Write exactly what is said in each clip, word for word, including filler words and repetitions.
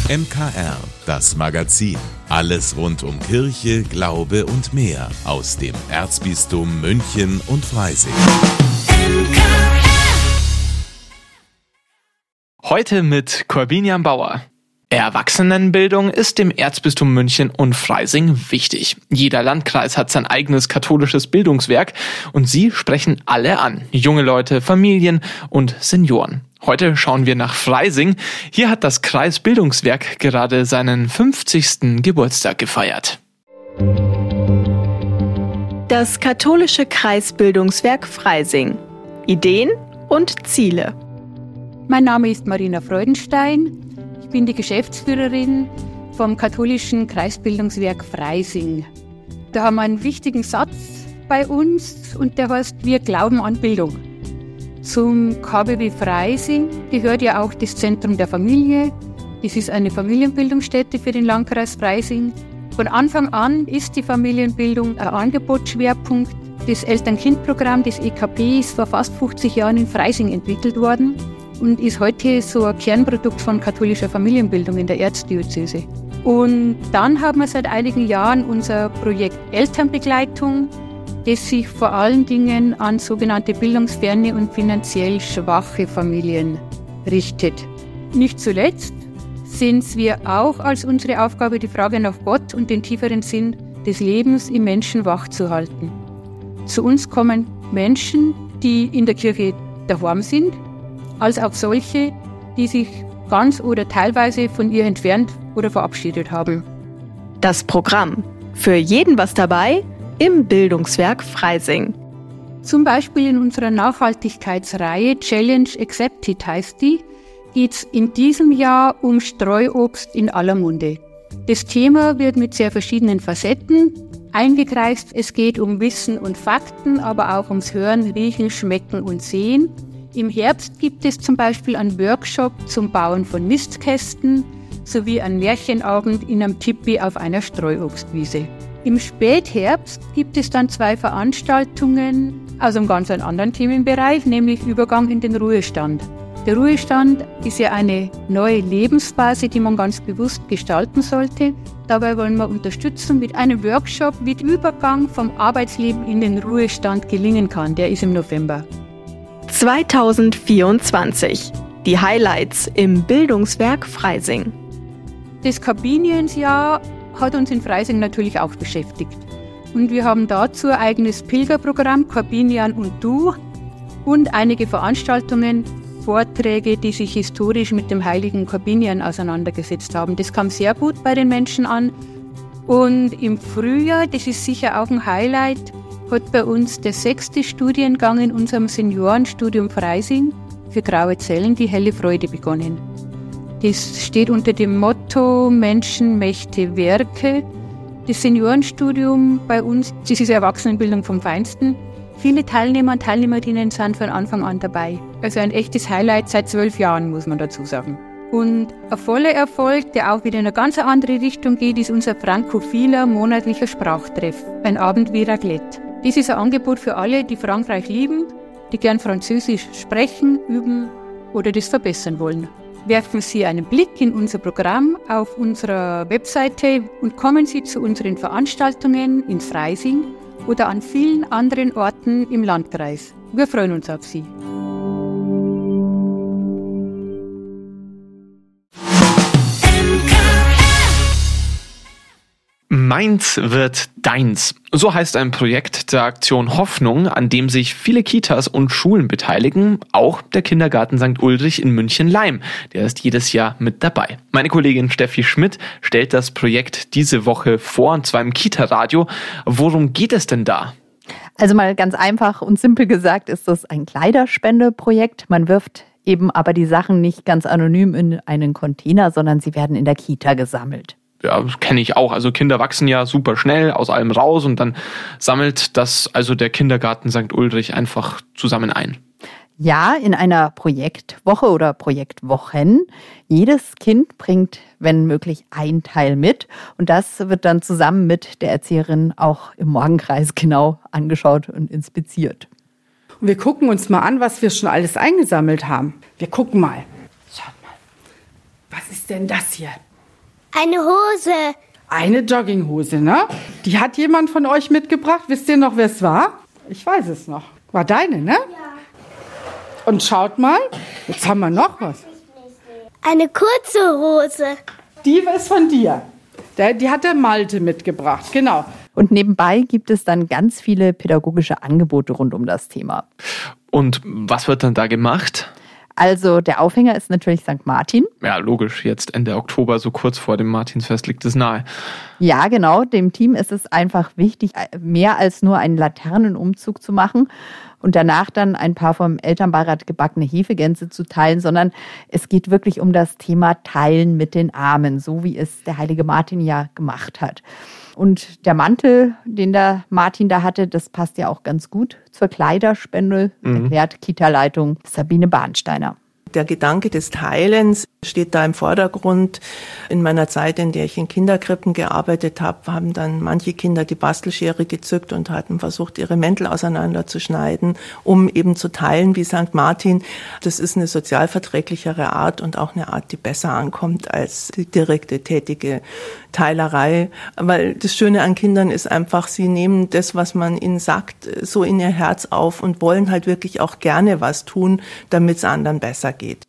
M K R, das Magazin. Alles rund um Kirche, Glaube und mehr aus dem Erzbistum München und Freising. Heute mit Corbinian Bauer. Erwachsenenbildung ist dem Erzbistum München und Freising wichtig. Jeder Landkreis hat sein eigenes katholisches Bildungswerk und sie sprechen alle an. Junge Leute, Familien und Senioren. Heute schauen wir nach Freising. Hier hat das Kreisbildungswerk gerade seinen fünfzigsten Geburtstag gefeiert. Das katholische Kreisbildungswerk Freising. Ideen und Ziele. Mein Name ist Marina Freudenstein. Ich bin die Geschäftsführerin vom katholischen Kreisbildungswerk Freising. Da haben wir einen wichtigen Satz bei uns und der heißt, wir glauben an Bildung. Zum K B W Freising gehört ja auch das Zentrum der Familie. Das ist eine Familienbildungsstätte für den Landkreis Freising. Von Anfang an ist die Familienbildung ein Angebotsschwerpunkt. Das Eltern-Kind-Programm, das E K P, ist vor fast fünfzig Jahren in Freising entwickelt worden und ist heute so ein Kernprodukt von katholischer Familienbildung in der Erzdiözese. Und dann haben wir seit einigen Jahren unser Projekt Elternbegleitung, das sich vor allen Dingen an sogenannte bildungsferne und finanziell schwache Familien richtet. Nicht zuletzt sehen wir auch als unsere Aufgabe, die Frage nach Gott und den tieferen Sinn des Lebens im Menschen wachzuhalten. Zu uns kommen Menschen, die in der Kirche daheim sind, als auch solche, die sich ganz oder teilweise von ihr entfernt oder verabschiedet haben. Das Programm. Für jeden was dabei im Bildungswerk Freising. Zum Beispiel in unserer Nachhaltigkeitsreihe Challenge Accepted heißt die, geht es in diesem Jahr um Streuobst in aller Munde. Das Thema wird mit sehr verschiedenen Facetten eingekreist. Es geht um Wissen und Fakten, aber auch ums Hören, Riechen, Schmecken und Sehen. Im Herbst gibt es zum Beispiel einen Workshop zum Bauen von Nistkästen sowie einen Märchenabend in einem Tipi auf einer Streuobstwiese. Im Spätherbst gibt es dann zwei Veranstaltungen aus einem ganz anderen Themenbereich, nämlich Übergang in den Ruhestand. Der Ruhestand ist ja eine neue Lebensphase, die man ganz bewusst gestalten sollte. Dabei wollen wir unterstützen mit einem Workshop, wie der Übergang vom Arbeitsleben in den Ruhestand gelingen kann. Der ist im November. zwanzig vierundzwanzig. Die Highlights im Bildungswerk Freising. Das Kabiniensjahr hat uns in Freising natürlich auch beschäftigt. Und wir haben dazu ein eigenes Pilgerprogramm, Corbinian und Du, und einige Veranstaltungen, Vorträge, die sich historisch mit dem heiligen Corbinian auseinandergesetzt haben. Das kam sehr gut bei den Menschen an. Und im Frühjahr, das ist sicher auch ein Highlight, hat bei uns der sechste Studiengang in unserem Seniorenstudium Freising für graue Zellen, die helle Freude, begonnen. Das steht unter dem Motto Menschen, Mächte, Werke. Das Seniorenstudium bei uns, das ist Erwachsenenbildung vom Feinsten. Viele Teilnehmer und Teilnehmerinnen sind von Anfang an dabei. Also ein echtes Highlight seit zwölf Jahren, muss man dazu sagen. Und ein voller Erfolg, der auch wieder in eine ganz andere Richtung geht, ist unser frankophiler monatlicher Sprachtreff, ein Abend wie Raclette. Dies ist ein Angebot für alle, die Frankreich lieben, die gern Französisch sprechen, üben oder das verbessern wollen. Werfen Sie einen Blick in unser Programm auf unserer Webseite und kommen Sie zu unseren Veranstaltungen in Freising oder an vielen anderen Orten im Landkreis. Wir freuen uns auf Sie. Meins wird deins. So heißt ein Projekt der Aktion Hoffnung, an dem sich viele Kitas und Schulen beteiligen, auch der Kindergarten Sankt Ulrich in München-Laim. Der ist jedes Jahr mit dabei. Meine Kollegin Steffi Schmidt stellt das Projekt diese Woche vor, und zwar im Kita-Radio. Worum geht es denn da? Also mal ganz einfach und simpel gesagt ist das ein Kleiderspendeprojekt. Man wirft eben aber die Sachen nicht ganz anonym in einen Container, sondern sie werden in der Kita gesammelt. Ja, kenne ich auch. Also Kinder wachsen ja super schnell aus allem raus und dann sammelt das also der Kindergarten Sankt Ulrich einfach zusammen ein. Ja, in einer Projektwoche oder Projektwochen. Jedes Kind bringt, wenn möglich, ein Teil mit. Und das wird dann zusammen mit der Erzieherin auch im Morgenkreis genau angeschaut und inspiziert. Und wir gucken uns mal an, was wir schon alles eingesammelt haben. Wir gucken mal. Schaut mal. Was ist denn das hier? Eine Hose. Eine Jogginghose, ne? Die hat jemand von euch mitgebracht. Wisst ihr noch, wer es war? Ich weiß es noch. War deine, ne? Ja. Und schaut mal, jetzt haben wir noch was. Eine kurze Hose. Die ist von dir. Der, die hat der Malte mitgebracht, genau. Und nebenbei gibt es dann ganz viele pädagogische Angebote rund um das Thema. Und was wird dann da gemacht? Also der Aufhänger ist natürlich Sankt Martin. Ja, logisch, jetzt Ende Oktober, so kurz vor dem Martinsfest liegt es nahe. Ja, genau. Dem Team ist es einfach wichtig, mehr als nur einen Laternenumzug zu machen und danach dann ein paar vom Elternbeirat gebackene Hefegänse zu teilen, sondern es geht wirklich um das Thema Teilen mit den Armen, so wie es der heilige Martin ja gemacht hat. Und der Mantel, den der Martin da hatte, das passt ja auch ganz gut zur Kleiderspende, mhm. erklärt Kita-Leitung Sabine Bahnsteiner. Der Gedanke des Teilens steht da im Vordergrund. In meiner Zeit, in der ich in Kinderkrippen gearbeitet habe, haben dann manche Kinder die Bastelschere gezückt und hatten versucht, ihre Mäntel auseinanderzuschneiden, um eben zu teilen wie Sankt Martin. Das ist eine sozialverträglichere Art und auch eine Art, die besser ankommt als die direkte tätige Teilerei. Weil das Schöne an Kindern ist einfach, sie nehmen das, was man ihnen sagt, so in ihr Herz auf und wollen halt wirklich auch gerne was tun, damit es anderen besser geht.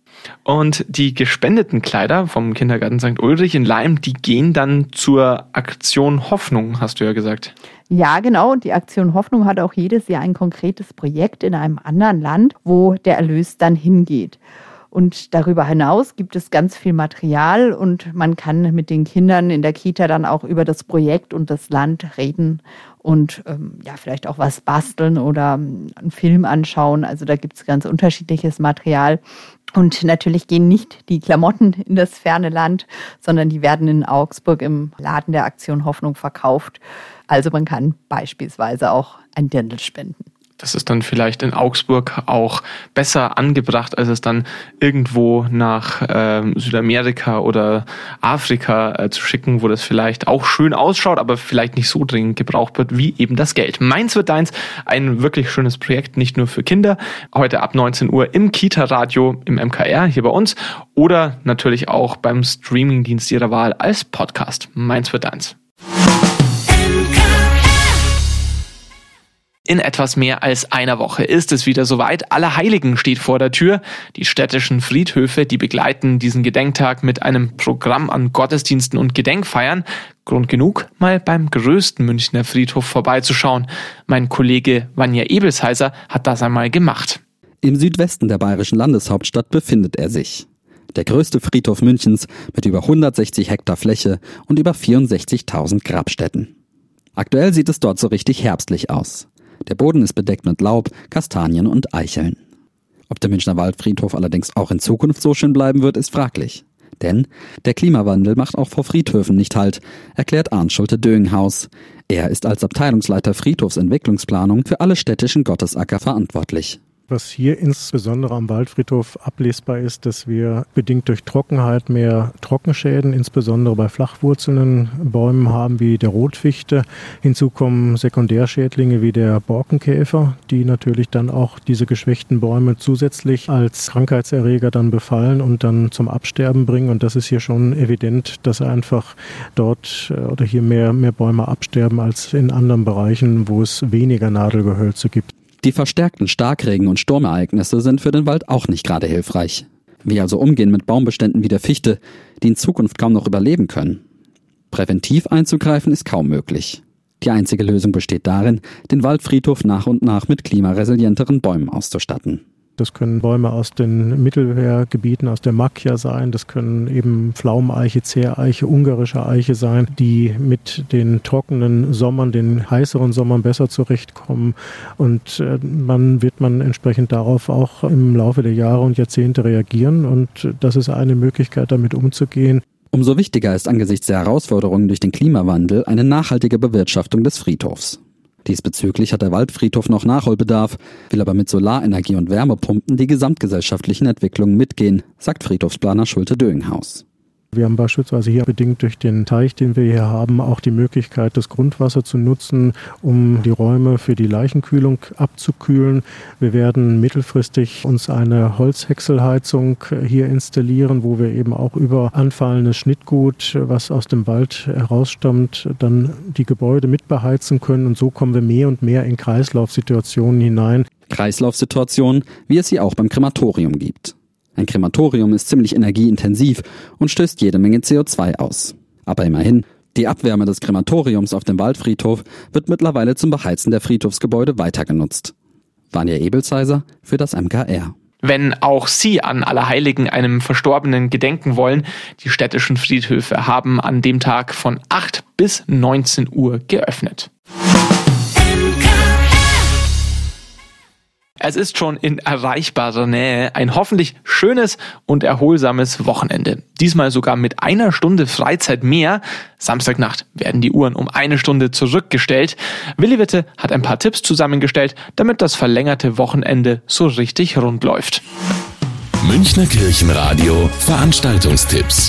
Und die gespendeten Kleider vom Kindergarten Sankt Ulrich in Laim, die gehen dann zur Aktion Hoffnung, hast du ja gesagt. Ja, genau. Und die Aktion Hoffnung hat auch jedes Jahr ein konkretes Projekt in einem anderen Land, wo der Erlös dann hingeht. Und darüber hinaus gibt es ganz viel Material und man kann mit den Kindern in der Kita dann auch über das Projekt und das Land reden und ähm, ja vielleicht auch was basteln oder einen Film anschauen. Also da gibt es ganz unterschiedliches Material. Und natürlich gehen nicht die Klamotten in das ferne Land, sondern die werden in Augsburg im Laden der Aktion Hoffnung verkauft. Also man kann beispielsweise auch ein Dirndl spenden. Das ist dann vielleicht in Augsburg auch besser angebracht, als es dann irgendwo nach äh, Südamerika oder Afrika äh, zu schicken, wo das vielleicht auch schön ausschaut, aber vielleicht nicht so dringend gebraucht wird wie eben das Geld. Meins wird deins, ein wirklich schönes Projekt, nicht nur für Kinder. Heute ab neunzehn Uhr im Kita-Radio im M K R hier bei uns oder natürlich auch beim Streamingdienst Ihrer Wahl als Podcast. Meins wird deins. In etwas mehr als einer Woche ist es wieder soweit. Allerheiligen steht vor der Tür. Die städtischen Friedhöfe, die begleiten diesen Gedenktag mit einem Programm an Gottesdiensten und Gedenkfeiern. Grund genug, mal beim größten Münchner Friedhof vorbeizuschauen. Mein Kollege Vanja Ebelsheiser hat das einmal gemacht. Im Südwesten der bayerischen Landeshauptstadt befindet er sich. Der größte Friedhof Münchens mit über hundertsechzig Hektar Fläche und über vierundsechzigtausend Grabstätten. Aktuell sieht es dort so richtig herbstlich aus. Der Boden ist bedeckt mit Laub, Kastanien und Eicheln. Ob der Münchner Waldfriedhof allerdings auch in Zukunft so schön bleiben wird, ist fraglich. Denn der Klimawandel macht auch vor Friedhöfen nicht Halt, erklärt Arndt Schulte-Döinghaus. Er ist als Abteilungsleiter Friedhofsentwicklungsplanung für alle städtischen Gottesacker verantwortlich. Was hier insbesondere am Waldfriedhof ablesbar ist, dass wir bedingt durch Trockenheit mehr Trockenschäden, insbesondere bei flachwurzelnden Bäumen haben wie der Rotfichte. Hinzu kommen Sekundärschädlinge wie der Borkenkäfer, die natürlich dann auch diese geschwächten Bäume zusätzlich als Krankheitserreger dann befallen und dann zum Absterben bringen. Und das ist hier schon evident, dass einfach dort oder hier mehr, mehr Bäume absterben als in anderen Bereichen, wo es weniger Nadelgehölze gibt. Die verstärkten Starkregen- und Sturmereignisse sind für den Wald auch nicht gerade hilfreich. Wie also umgehen mit Baumbeständen wie der Fichte, die in Zukunft kaum noch überleben können? Präventiv einzugreifen ist kaum möglich. Die einzige Lösung besteht darin, den Waldfriedhof nach und nach mit klimaresilienteren Bäumen auszustatten. Das können Bäume aus den Mittelmeergebieten, aus der Macchia sein. Das können eben Pflaumeneiche, Zehreiche, ungarische Eiche sein, die mit den trockenen Sommern, den heißeren Sommern besser zurechtkommen. Und äh, man wird man entsprechend darauf auch im Laufe der Jahre und Jahrzehnte reagieren. Und das ist eine Möglichkeit, damit umzugehen. Umso wichtiger ist angesichts der Herausforderungen durch den Klimawandel eine nachhaltige Bewirtschaftung des Friedhofs. Diesbezüglich hat der Waldfriedhof noch Nachholbedarf, will aber mit Solarenergie und Wärmepumpen die gesamtgesellschaftlichen Entwicklungen mitgehen, sagt Friedhofsplaner Schulte-Döinghaus. Wir haben beispielsweise hier bedingt durch den Teich, den wir hier haben, auch die Möglichkeit, das Grundwasser zu nutzen, um die Räume für die Leichenkühlung abzukühlen. Wir werden mittelfristig uns eine Holzhäckselheizung hier installieren, wo wir eben auch über anfallendes Schnittgut, was aus dem Wald herausstammt, dann die Gebäude mitbeheizen können. Und so kommen wir mehr und mehr in Kreislaufsituationen hinein. Kreislaufsituationen, wie es sie auch beim Krematorium gibt. Ein Krematorium ist ziemlich energieintensiv und stößt jede Menge C O zwei aus. Aber immerhin, die Abwärme des Krematoriums auf dem Waldfriedhof wird mittlerweile zum Beheizen der Friedhofsgebäude weiter genutzt. Vanja Ebelsheiser für das M K R. Wenn auch Sie an Allerheiligen einem Verstorbenen gedenken wollen, die städtischen Friedhöfe haben an dem Tag von acht bis neunzehn Uhr geöffnet. Es ist schon in erreichbarer Nähe ein hoffentlich schönes und erholsames Wochenende. Diesmal sogar mit einer Stunde Freizeit mehr. Samstagnacht werden die Uhren um eine Stunde zurückgestellt. Willi Witte hat ein paar Tipps zusammengestellt, damit das verlängerte Wochenende so richtig rund läuft. Münchner Kirchenradio Veranstaltungstipps.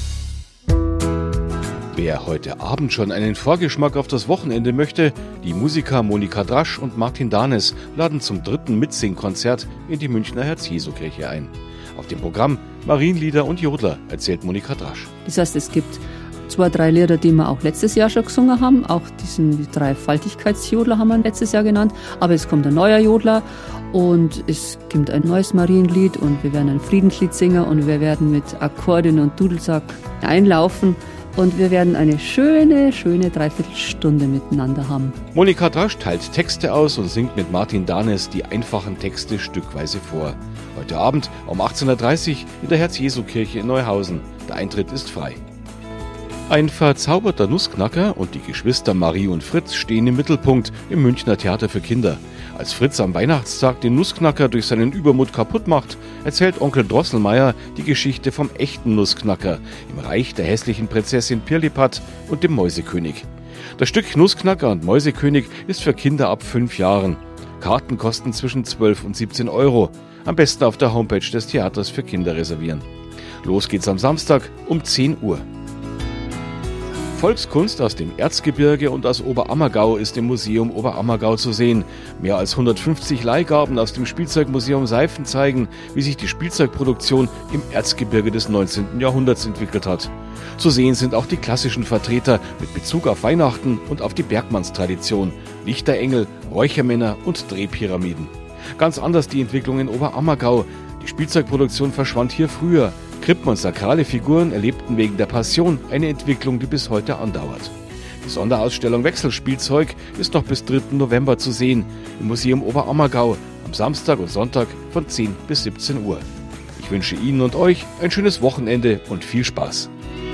Wer heute Abend schon einen Vorgeschmack auf das Wochenende möchte, die Musiker Monika Drasch und Martin Danes laden zum dritten Mitsingkonzert in die Münchner Herz-Jesu-Kirche ein. Auf dem Programm Marienlieder und Jodler, erzählt Monika Drasch. Das heißt, es gibt zwei, drei Lieder, die wir auch letztes Jahr schon gesungen haben. Auch diesen die Dreifaltigkeitsjodler haben wir letztes Jahr genannt. Aber es kommt ein neuer Jodler und es gibt ein neues Marienlied und wir werden ein Friedenslied singen und wir werden mit Akkordeon und Dudelsack einlaufen. Und wir werden eine schöne, schöne Dreiviertelstunde miteinander haben. Monika Drasch teilt Texte aus und singt mit Martin Danes die einfachen Texte stückweise vor. Heute Abend um achtzehn Uhr dreißig in der Herz-Jesu-Kirche in Neuhausen. Der Eintritt ist frei. Ein verzauberter Nussknacker und die Geschwister Marie und Fritz stehen im Mittelpunkt im Münchner Theater für Kinder. Als Fritz am Weihnachtstag den Nussknacker durch seinen Übermut kaputt macht, erzählt Onkel Drosselmeier die Geschichte vom echten Nussknacker im Reich der hässlichen Prinzessin Pirlipat und dem Mäusekönig. Das Stück Nussknacker und Mäusekönig ist für Kinder ab fünf Jahren. Karten kosten zwischen zwölf und siebzehn Euro. Am besten auf der Homepage des Theaters für Kinder reservieren. Los geht's am Samstag um zehn Uhr. Volkskunst aus dem Erzgebirge und aus Oberammergau ist im Museum Oberammergau zu sehen. Mehr als hundertfünfzig Leihgaben aus dem Spielzeugmuseum Seifen zeigen, wie sich die Spielzeugproduktion im Erzgebirge des neunzehnten Jahrhunderts entwickelt hat. Zu sehen sind auch die klassischen Vertreter mit Bezug auf Weihnachten und auf die Bergmannstradition, Lichterengel, Räuchermänner und Drehpyramiden. Ganz anders die Entwicklung in Oberammergau. Die Spielzeugproduktion verschwand hier früher. Krippen und sakrale Figuren erlebten wegen der Passion eine Entwicklung, die bis heute andauert. Die Sonderausstellung Wechselspielzeug ist noch bis dritten November zu sehen im Museum Oberammergau am Samstag und Sonntag von zehn bis siebzehn Uhr. Ich wünsche Ihnen und euch ein schönes Wochenende und viel Spaß.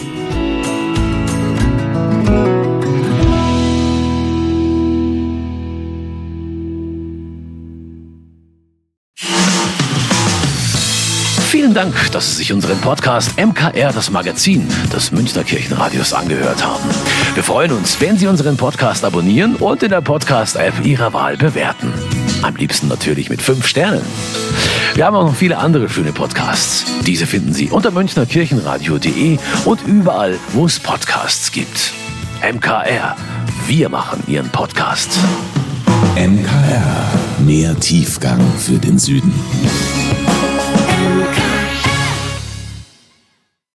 Vielen Dank, dass Sie sich unseren Podcast M K R, das Magazin des Münchner Kirchenradios, angehört haben. Wir freuen uns, wenn Sie unseren Podcast abonnieren und in der Podcast-App Ihrer Wahl bewerten. Am liebsten natürlich mit fünf Sternen. Wir haben auch noch viele andere schöne Podcasts. Diese finden Sie unter münchner kirchenradio punkt de und überall, wo es Podcasts gibt. M K R, wir machen Ihren Podcast. M K R, mehr Tiefgang für den Süden.